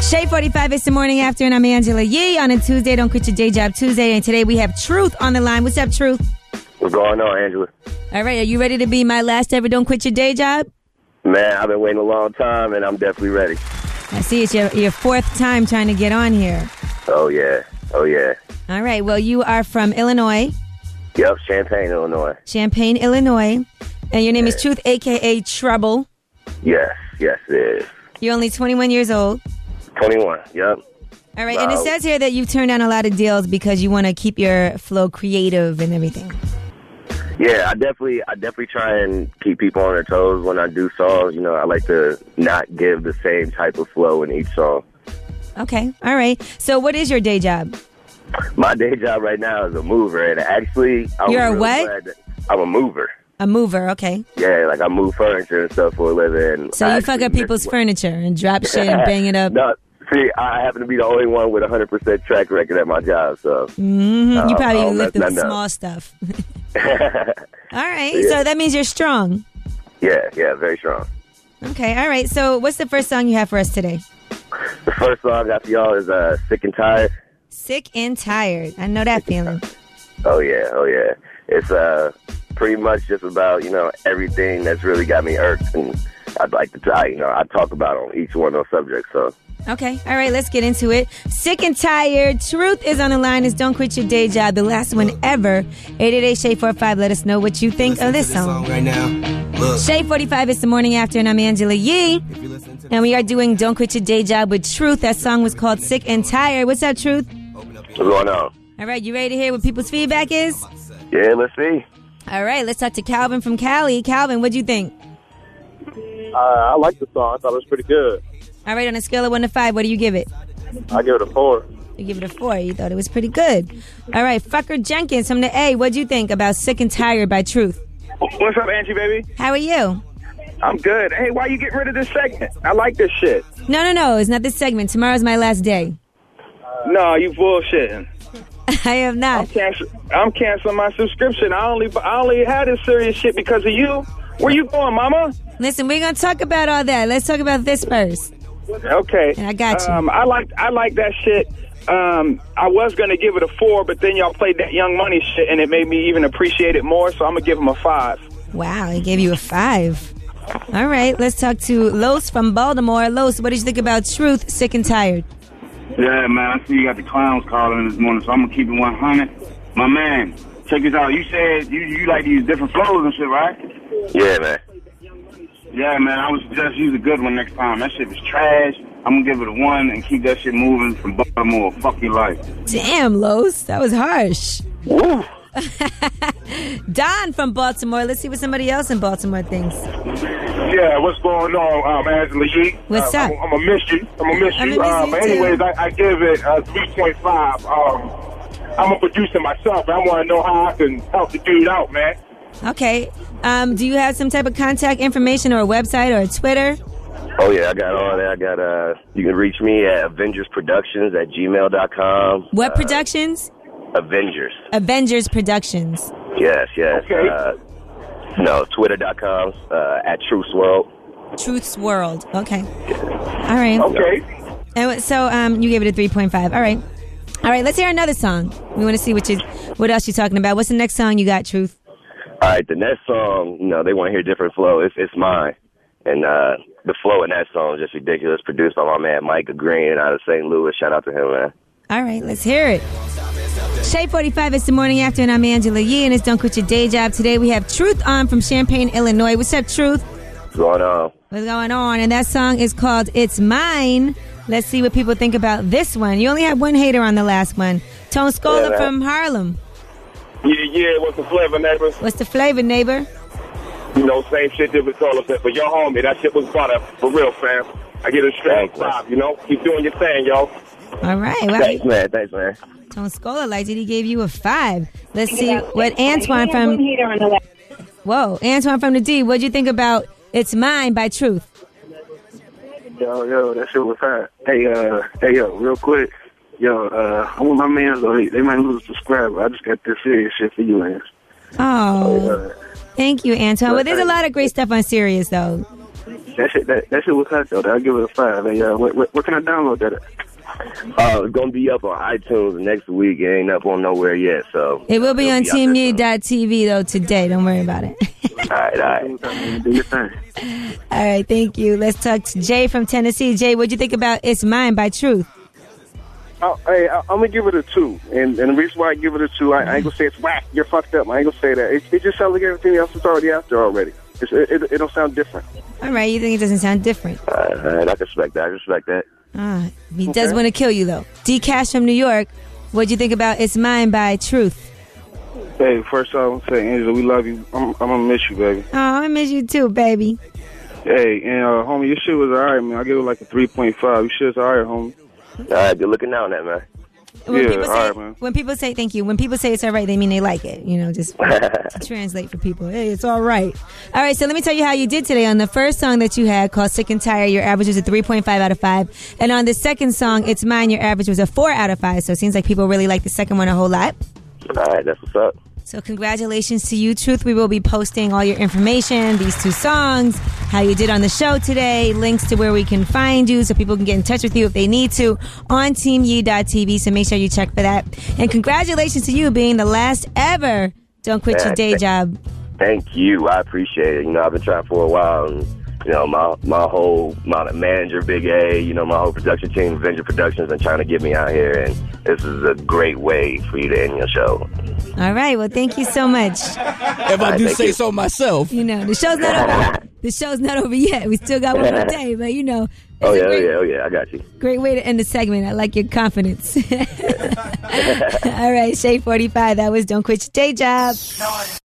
Shea 45, it's the morning after, and I'm Angela Yee on a Tuesday. Don't quit your day job Tuesday. And today we have Truth on the line. What's up, Truth? What's going on, Angela? All right, are you ready to be my last ever Don't Quit Your Day Job? Man, I've been waiting a long time, and I'm definitely ready. I see it's your fourth time trying to get on here. Oh, yeah. Oh, yeah. All right, well, you are from Illinois. Yep, Champaign, Illinois. Champaign, Illinois. And your name is Truth, a.k.a. Trouble. Yes, it is. You're only 21 years old. 21, yep. All right, and it says here that you've turned down a lot of deals because you want to keep your flow creative and everything. Yeah, I definitely try and keep people on their toes when I do songs. You know, I like to not give the same type of flow in each song. Okay, all right. So what is your day job? My day job right now is a mover, and actually, You're a what? I'm a mover. A mover, okay. Yeah, like I move furniture and stuff for a living. So you fuck up people's furniture and drop shit and bang it up. No, see, I happen to be the only one with a 100% track record at my job, so. You probably lifted the small stuff. All right, yeah. So that means you're strong. Yeah, very strong. Okay, all right. So what's the first song you have for us today? The first song I got for y'all is Sick and Tired. Sick and Tired. I know that feeling. Oh, yeah. It's pretty much just about, everything that's really got me irked, and I'd like to try, I talk about on each one of those subjects, so. Okay, all right, let's get into it. Sick and Tired. Truth is on the line. Is Don't Quit Your Day Job, the last one ever. 888-SHAY-45. Let us know what you think of this song. Right now. Shea 45 is the morning after, and I'm Angela Yee. And we are doing Don't Quit Your Day Job with Truth. That song was called Sick and Tired. What's up, Truth? What's going on? All right, you ready to hear what people's feedback is? Yeah, let's see. All right, let's talk to Calvin from Cali. Calvin, what'd you think? I like the song. I thought it was pretty good. All right, on a scale of 1 to 5, what do you give it? I give it a 4. You give it a 4. You thought it was pretty good. All right, Fucker Jenkins from the A. What'd you think about Sick and Tired by Truth? What's up, Angie, baby? How are you? I'm good. Hey, why you getting rid of this segment? I like this shit. No. It's not this segment. Tomorrow's my last day. No, you bullshitting. I have not. I'm canceling my subscription. I only had this serious shit because of you. Where you going, mama? Listen, we're going to talk about all that. Let's talk about this first. Okay. And I got you. I like that shit. I was going to give it a 4, but then y'all played that Young Money shit, and it made me even appreciate it more, so I'm going to give him a 5. Wow, he gave you a 5. All right, let's talk to Los from Baltimore. Los, what did you think about Truth, Sick and Tired? Yeah, man, I see you got the clowns calling this morning, so I'm going to keep it 100. My man, check this out. You said you like to use different flows and shit, right? Yeah, man. Yeah, man, I would suggest use a good one next time. That shit was trash. I'm going to give it a 1 and keep that shit moving from Baltimore. Fuck your life. Damn, Los, that was harsh. Woo. Don from Baltimore. Let's see what somebody else in Baltimore thinks. Yeah, what's going on, Angela Yee? What's up? I'm going to miss you. But anyways, I give it 3.5. I'm a producer myself. I want to know how I can help the dude out, man. Okay. Do you have some type of contact information or a website or a Twitter? Oh, yeah, I got all that. You can reach me at avengersproductions@gmail.com. What productions? Avengers. Avengers Productions. Yes. Okay. Twitter.com, at Truth's World. Truth's World. Okay. All right. Okay. And so you gave it a 3.5. All right, let's hear another song. We want to see what else you're talking about. What's the next song you got, Truth? All right, the next song, they want to hear different flow. It's mine. And the flow in that song is just ridiculous. Produced by my man Micah Green out of St. Louis. Shout out to him, man. All right, let's hear it. Shea 45, it's the morning after, and I'm Angela Yee, and it's Don't Quit Your Day Job. Today we have Truth on from Champaign, Illinois. What's up, Truth? What's going on? What's going on? And that song is called It's Mine. Let's see what people think about this one. You only had one hater on the last one. Tone Scola from Harlem. Yeah. What's the flavor, neighbor? What's the flavor, neighbor? Same shit, different color. But your homie, that shit was butter. For real, fam. I get a straight 5, Keep doing your thing, yo. All right. Well, Thanks, man. Tone Scola liked it. He gave you a 5. Let's see what Antoine from... Whoa, Antoine from the D. What'd you think about It's Mine by Truth? Yo, that shit was hot. Hey, yo, real quick. Yo, I want my man, they might lose a subscriber. I just got this serious shit for you, man. Oh, thank you, Antoine. Well, there's a lot of great stuff on Sirius, though. That shit was hot though. I'll give it a 5. Hey, where can I download that at? It's gonna be up on iTunes next week. It ain't up on nowhere yet, so It will be on TeamYee.tv though today. Don't worry about it. All right. Do your thing. All right, thank you. Let's talk to Jay from Tennessee. Jay, what'd you think about It's Mine by Truth? Hey, I'm gonna give it a 2, and the reason why I give it a 2, I ain't gonna say it's whack. You're fucked up. I ain't gonna say that. It just sounds like everything else is already out there already. It don't sound different. All right, you think it doesn't sound different? All right, I respect that. He does want to kill you though. D Cash from New York, what'd you think about It's Mine by Truth? Hey, first off, I'm saying, Angela, we love you. I'm gonna miss you, baby. Oh, I miss you too, baby. Hey, and homie, your shit was alright, man. I give it like a 3.5. Your shit's alright, homie. All right, good looking out on that, man. When people say thank you, when people say it's all right, they mean they like it. You know, just to translate for people. Hey, it's all right. All right, so let me tell you how you did today. On the first song that you had called Sick and Tired, your average was a 3.5 out of 5. And on the second song, It's Mine, your average was a 4 out of 5. So it seems like people really like the second one a whole lot. All right, that's what's up. So congratulations to you, Truth. We will be posting all your information, these 2 songs, how you did on the show today, links to where we can find you so people can get in touch with you if they need to on TeamYee.tv. So make sure you check for that. And congratulations to you being the last ever Don't Quit Your Day Job. Thank you. I appreciate it. You know, I've been trying for a while, and you know, my manager, Big A, you know, my whole production team, Avenger Productions, been trying to get me out here, and this is a great way for you to end your show. All right. Well, thank you so much. If I do say so myself. You know, the show's not over. The show's not over yet. We still got one more day, but you know. Oh yeah, I got you. Great way to end the segment. I like your confidence. All right, Shea 45. That was Don't Quit Your Day Job.